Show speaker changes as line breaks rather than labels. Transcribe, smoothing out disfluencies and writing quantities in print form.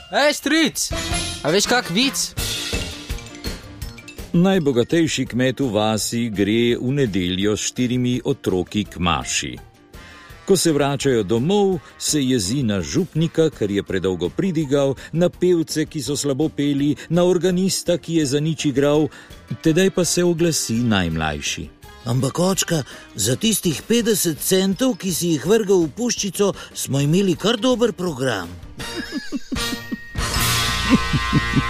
Stric, a veš kak vic?
Najbogatejši kmet v vasi gre v nedeljo s 4 otroki k maši. Ko se vračajo domov, se jezi na župnika, ker je predolgo pridigal, na pevce, ki so slabo peli, na organista, ki je za nič igral, tedaj pa se oglasi najmlajši.
Ampak očka, za tistih 50 centov, ki si jih vrgal v puščico, smo imeli kar dober program.